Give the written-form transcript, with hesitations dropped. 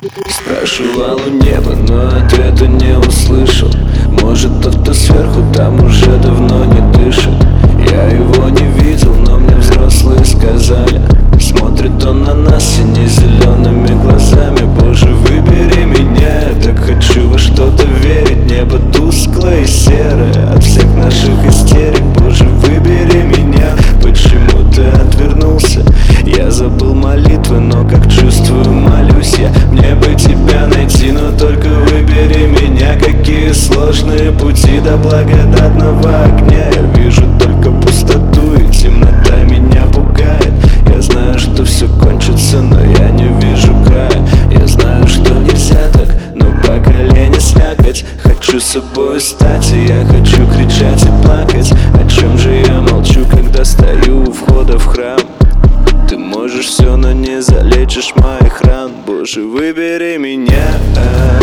Спрашивал у неба, но ответа не услышал. Может, тот, кто сверху, там уже давно не дышит. Я его не видел, но мне взрослые сказали: смотрит он на нас сине-зелеными глазами. Боже, выбери меня, я так хочу во что-то верить. Небо тусклое и серое от всех наших истерик. Боже, выбери меня, почему ты отвернулся? Я забыл молитвы, но как чувствую, молюсь я. Мне бы тебя найти, но только выбери меня. Какие сложные пути до благодатного огня. Я вижу только пустоту, и темнота меня пугает. Я знаю, что все кончится, но я не вижу края. Я знаю, что нельзя так, но по колени слякоть. Хочу собой стать, и я хочу кричать и плакать. О чем же я молчу, когда стою у входа в храм? Ты можешь все, но не залечишь моих ран. Боже, выбери меня.